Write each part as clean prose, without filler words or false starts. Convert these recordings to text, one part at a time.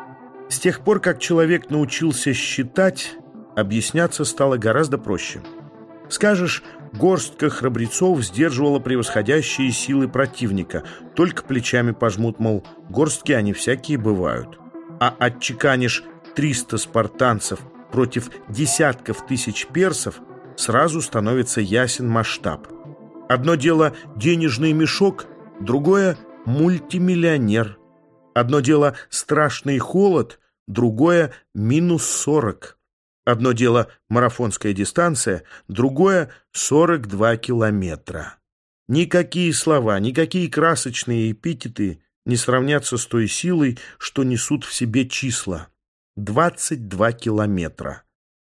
С тех пор, как человек научился считать, объясняться стало гораздо проще. Скажешь, горстка храбрецов сдерживала превосходящие силы противника, только плечами пожмут, мол, горстки они всякие бывают. А отчеканишь 300 спартанцев против десятков тысяч персов, сразу становится ясен масштаб. Одно дело денежный мешок, другое – мультимиллионер. Одно дело страшный холод, другое – -40. Одно дело марафонская дистанция, другое – 42 километра. Никакие слова, никакие красочные эпитеты не сравнятся с той силой, что несут в себе числа. 22 километра.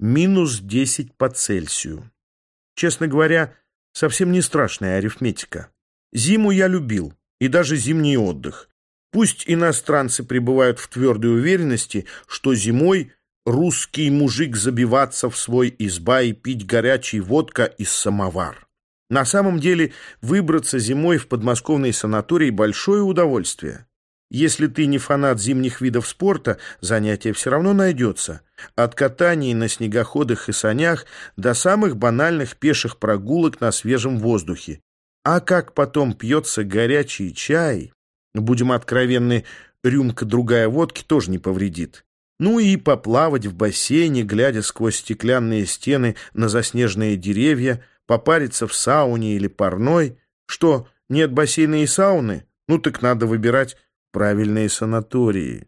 -10 по Цельсию. Честно говоря, совсем не страшная арифметика. Зиму я любил, и даже зимний отдых. Пусть иностранцы пребывают в твердой уверенности, что зимой русский мужик забиваться в свой изба и пить горячий водка из самовар. На самом деле выбраться зимой в подмосковный санаторий – большое удовольствие. Если ты не фанат зимних видов спорта, занятие все равно найдется. От катаний на снегоходах и санях до самых банальных пеших прогулок на свежем воздухе. А как потом пьется горячий чай, будем откровенны, рюмка другая водки тоже не повредит. Ну и поплавать в бассейне, глядя сквозь стеклянные стены на заснеженные деревья, попариться в сауне или парной. Что, нет бассейна и сауны? Ну так надо выбирать правильные санатории.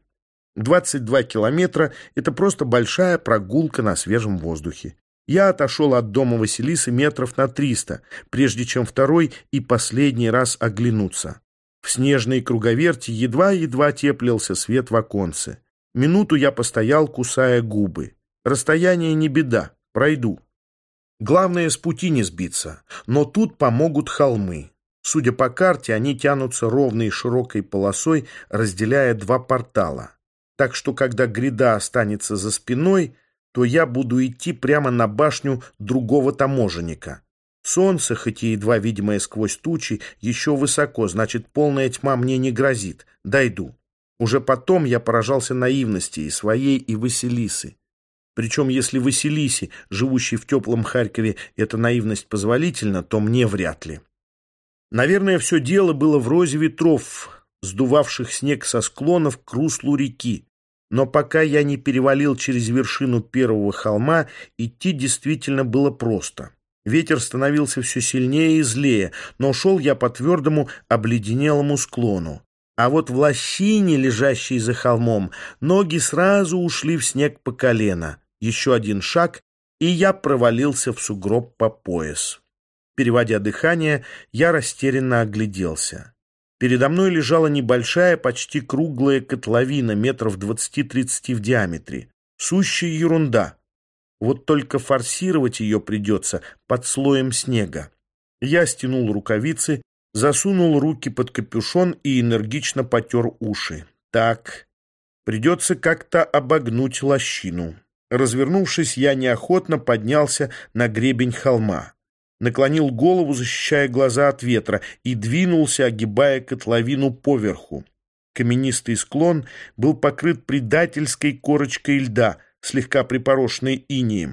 22 километра – это просто большая прогулка на свежем воздухе. Я отошел от дома Василисы метров на 300, прежде чем второй и последний раз оглянуться. В снежной круговерти едва-едва теплился свет в оконце. Минуту я постоял, кусая губы. Расстояние не беда, пройду. Главное, с пути не сбиться, но тут помогут холмы. Судя по карте, они тянутся ровной широкой полосой, разделяя два портала. Так что, когда гряда останется за спиной, то я буду идти прямо на башню другого таможенника. Солнце, хоть и едва видимое сквозь тучи, еще высоко, значит, полная тьма мне не грозит. Дойду. Уже потом я поражался наивности и своей, и Василисы. Причем, если Василисе, живущей в теплом Харькове, эта наивность позволительна, то мне вряд ли. Наверное, все дело было в розе ветров, сдувавших снег со склонов к руслу реки. Но пока я не перевалил через вершину первого холма, идти действительно было просто. Ветер становился все сильнее и злее, но шел я по твердому, обледенелому склону. А вот в лощине, лежащей за холмом, ноги сразу ушли в снег по колено. Еще один шаг, и я провалился в сугроб по пояс. Переводя дыхание, я растерянно огляделся. Передо мной лежала небольшая, почти круглая котловина, метров 20-30 в диаметре. Сущая ерунда. Вот только форсировать ее придется под слоем снега. Я стянул рукавицы, засунул руки под капюшон и энергично потер уши. Так, придется как-то обогнуть лощину. Развернувшись, я неохотно поднялся на гребень холма. Наклонил голову, защищая глаза от ветра, и двинулся, огибая котловину поверху. Каменистый склон был покрыт предательской корочкой льда, слегка припорошенной инеем.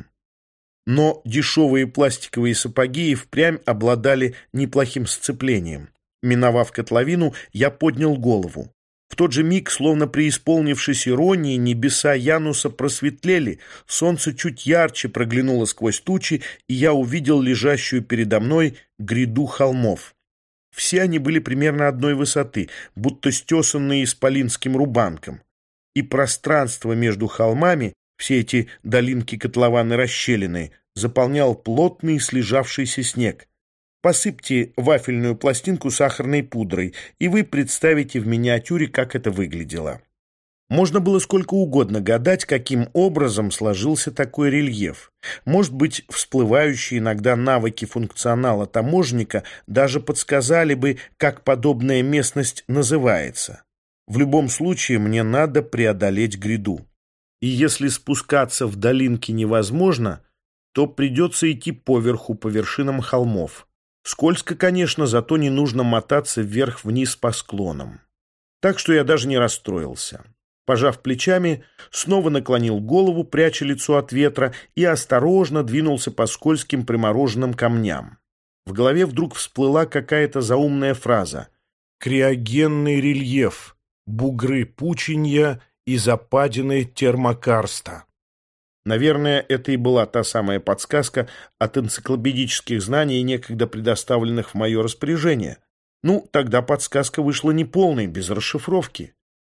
Но дешевые пластиковые сапоги и впрямь обладали неплохим сцеплением. Миновав котловину, я поднял голову. В тот же миг, словно преисполнившись иронии, небеса Януса просветлели, солнце чуть ярче проглянуло сквозь тучи, и я увидел лежащую передо мной гряду холмов. Все они были примерно одной высоты, будто стесанные исполинским рубанком. И пространство между холмами, все эти долинки котлованы расщелины, заполнял плотный слежавшийся снег. Посыпьте вафельную пластинку сахарной пудрой, и вы представите в миниатюре, как это выглядело. Можно было сколько угодно гадать, каким образом сложился такой рельеф. Может быть, всплывающие иногда навыки функционала таможенника даже подсказали бы, как подобная местность называется. В любом случае, мне надо преодолеть гряду. И если спускаться в долинки невозможно, то придется идти поверху, по вершинам холмов. Скользко, конечно, зато не нужно мотаться вверх-вниз по склонам. Так что я даже не расстроился. Пожав плечами, снова наклонил голову, пряча лицо от ветра, и осторожно двинулся по скользким примороженным камням. В голове вдруг всплыла какая-то заумная фраза: «Криогенный рельеф, бугры пучинья и западины термокарста». Наверное, это и была та самая подсказка от энциклопедических знаний, некогда предоставленных в мое распоряжение. Ну, тогда подсказка вышла неполной, без расшифровки.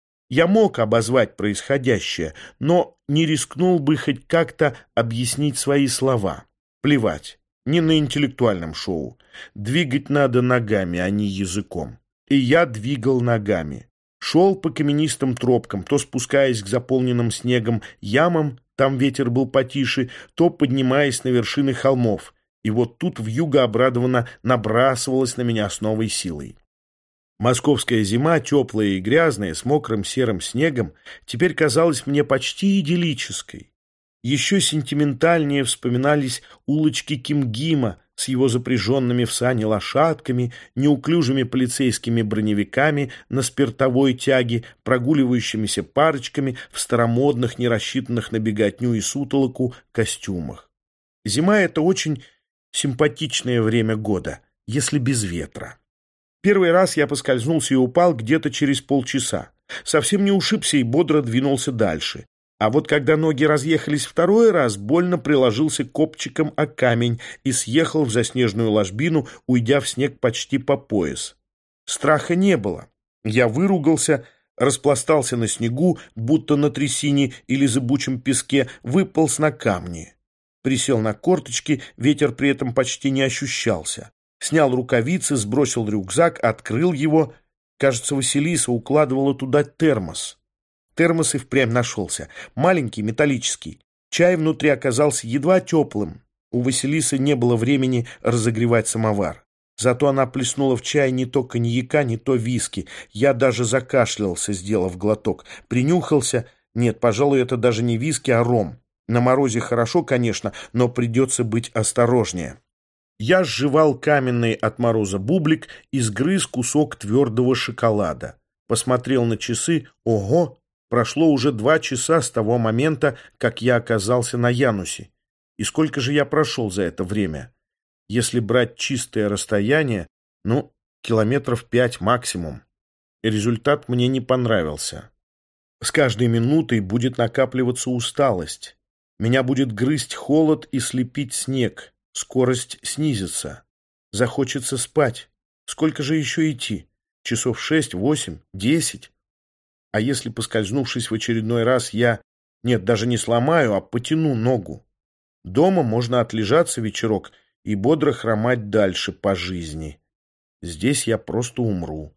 Я мог обозвать происходящее, но не рискнул бы хоть как-то объяснить свои слова. Плевать, не на интеллектуальном шоу. Двигать надо ногами, а не языком. И я двигал ногами. Шел по каменистым тропкам, то спускаясь к заполненным снегом ямам, там ветер был потише, то поднимаясь на вершины холмов. И вот тут вьюга обрадованно набрасывалась на меня с новой силой. Московская зима, теплая и грязная, с мокрым серым снегом, теперь казалась мне почти идиллической. Еще сентиментальнее вспоминались улочки Кимгима с его запряженными в сани лошадками, неуклюжими полицейскими броневиками на спиртовой тяге, прогуливающимися парочками в старомодных, не рассчитанных на беготню и сутолоку костюмах. Зима — это очень симпатичное время года, если без ветра. Первый раз я поскользнулся и упал где-то через полчаса. Совсем не ушибся и бодро двинулся дальше. А вот когда ноги разъехались второй раз, больно приложился копчиком о камень и съехал в заснеженную ложбину, уйдя в снег почти по пояс. Страха не было. Я выругался, распластался на снегу, будто на трясине или зыбучем песке, выполз на камни. Присел на корточки, ветер при этом почти не ощущался. Снял рукавицы, сбросил рюкзак, открыл его. Кажется, Василиса укладывала туда термос. Термос и впрямь нашелся. Маленький, металлический. Чай внутри оказался едва теплым. У Василисы не было времени разогревать самовар. Зато она плеснула в чай не то коньяка, не то виски. Я даже закашлялся, сделав глоток. Принюхался. Нет, пожалуй, это даже не виски, а ром. На морозе хорошо, конечно, но придется быть осторожнее. Я сживал каменный от мороза бублик и сгрыз кусок твердого шоколада. Посмотрел на часы. Ого! Прошло уже 2 часа с того момента, как я оказался на Янусе. И сколько же я прошел за это время? Если брать чистое расстояние, километров 5 максимум. И результат мне не понравился. С каждой минутой будет накапливаться усталость. Меня будет грызть холод и слепить снег. Скорость снизится. Захочется спать. Сколько же еще идти? Часов 6, 8, 10? А если, поскользнувшись в очередной раз, даже не сломаю, а потяну ногу? Дома можно отлежаться вечерок и бодро хромать дальше по жизни. Здесь я просто умру.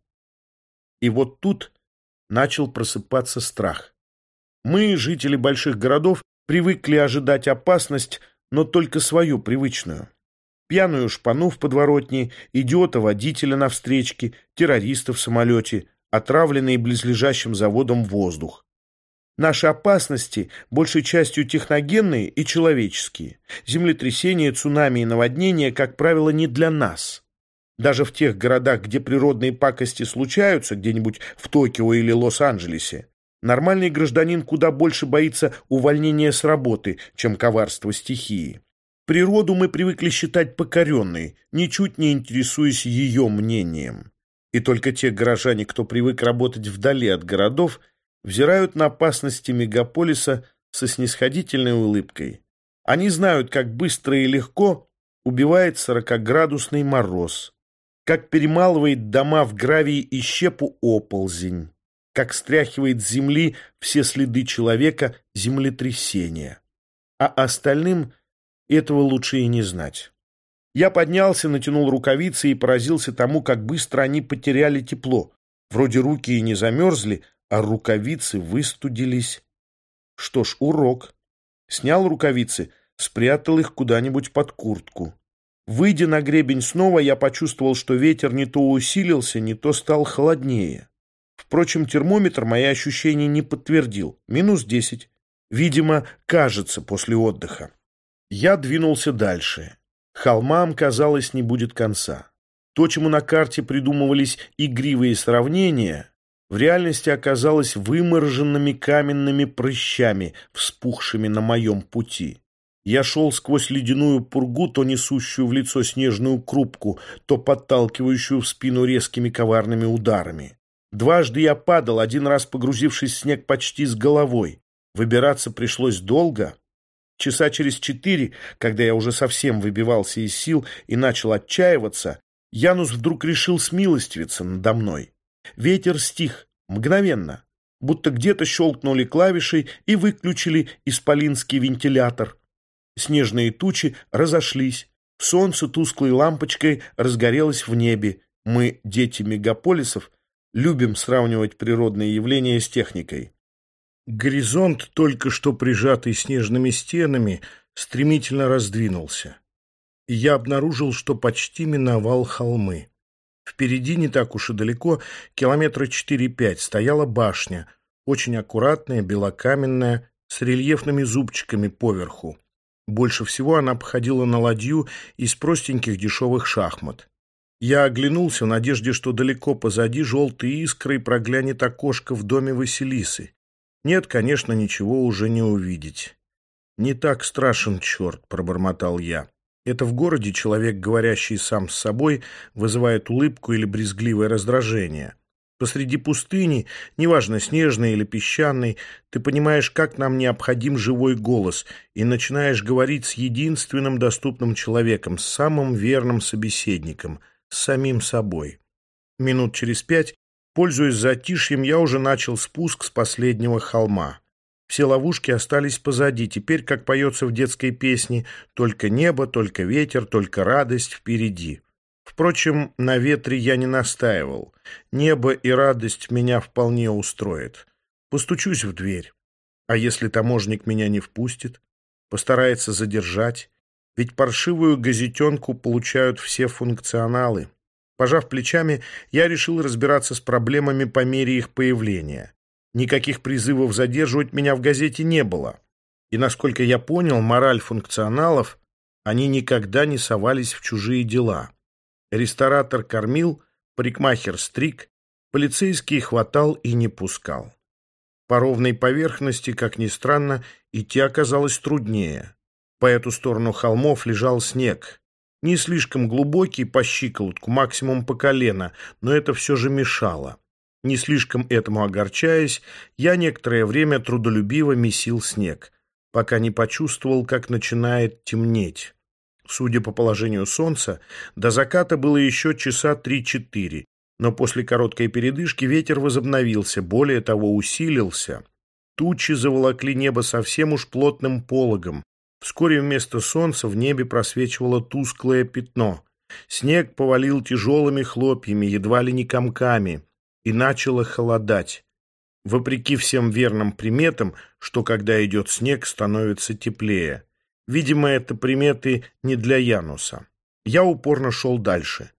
И вот тут начал просыпаться страх. Мы, жители больших городов, привыкли ожидать опасность, но только свою привычную. Пьяную шпану в подворотне, идиота-водителя на встречке, террориста в самолете, отравленный близлежащим заводом воздух. Наши опасности большей частью техногенные и человеческие. Землетрясения, цунами и наводнения, как правило, не для нас. Даже в тех городах, где природные пакости случаются, где-нибудь в Токио или Лос-Анджелесе, нормальный гражданин куда больше боится увольнения с работы, чем коварства стихии. Природу мы привыкли считать покоренной, ничуть не интересуясь ее мнением. И только те горожане, кто привык работать вдали от городов, взирают на опасности мегаполиса со снисходительной улыбкой. Они знают, как быстро и легко убивает 40-градусный мороз, как перемалывает дома в гравий и щепу оползень, как стряхивает с земли все следы человека землетрясение. А остальным этого лучше и не знать. Я поднялся, натянул рукавицы и поразился тому, как быстро они потеряли тепло. Вроде руки и не замерзли, а рукавицы выстудились. Что ж, урок. Снял рукавицы, спрятал их куда-нибудь под куртку. Выйдя на гребень снова, я почувствовал, что ветер не то усилился, не то стал холоднее. Впрочем, термометр мои ощущения не подтвердил. -10. Видимо, кажется, после отдыха. Я двинулся дальше. Холмам, казалось, не будет конца. То, чему на карте придумывались игривые сравнения, в реальности оказалось вымороженными каменными прыщами, вспухшими на моем пути. Я шел сквозь ледяную пургу, то несущую в лицо снежную крупку, то подталкивающую в спину резкими коварными ударами. Дважды я падал, один раз погрузившись в снег почти с головой. Выбираться пришлось долго. Часа через 4, когда я уже совсем выбивался из сил и начал отчаиваться, Янус вдруг решил смилостивиться надо мной. Ветер стих, мгновенно, будто где-то щелкнули клавишей и выключили исполинский вентилятор. Снежные тучи разошлись, солнце тусклой лампочкой разгорелось в небе. Мы, дети мегаполисов, любим сравнивать природные явления с техникой. Горизонт, только что прижатый снежными стенами, стремительно раздвинулся. И я обнаружил, что почти миновал холмы. Впереди, не так уж и далеко, километра 4-5, стояла башня, очень аккуратная, белокаменная, с рельефными зубчиками поверху. Больше всего она походила на ладью из простеньких дешевых шахмат. Я оглянулся в надежде, что далеко позади желтой искрой проглянет окошко в доме Василисы. Нет, конечно, ничего уже не увидеть. «Не так страшен черт», — пробормотал я. Это в городе человек, говорящий сам с собой, вызывает улыбку или брезгливое раздражение. Посреди пустыни, неважно, снежной или песчаной, ты понимаешь, как нам необходим живой голос, и начинаешь говорить с единственным доступным человеком, с самым верным собеседником, с самим собой. Минут через 5, пользуясь затишьем, я уже начал спуск с последнего холма. Все ловушки остались позади, теперь, как поется в детской песне, только небо, только ветер, только радость впереди. Впрочем, на ветре я не настаивал. Небо и радость меня вполне устроят. Постучусь в дверь. А если таможник меня не впустит? Постарается задержать? Ведь паршивую газетенку получают все функционалы. Пожав плечами, я решил разбираться с проблемами по мере их появления. Никаких призывов задерживать меня в газете не было. И, насколько я понял, мораль функционалов, они никогда не совались в чужие дела. Ресторатор кормил, парикмахер стриг, полицейский хватал и не пускал. По ровной поверхности, как ни странно, идти оказалось труднее. По эту сторону холмов лежал снег. Не слишком глубокий, по щиколотку, максимум по колено, но это все же мешало. Не слишком этому огорчаясь, я некоторое время трудолюбиво месил снег, пока не почувствовал, как начинает темнеть. Судя по положению солнца, до заката было еще часа 3-4, но после короткой передышки ветер возобновился, более того, усилился. Тучи заволокли небо совсем уж плотным пологом. Вскоре вместо солнца в небе просвечивало тусклое пятно. Снег повалил тяжелыми хлопьями, едва ли не комками, и начало холодать. Вопреки всем верным приметам, что когда идет снег, становится теплее. Видимо, это приметы не для Януса. Я упорно шел дальше.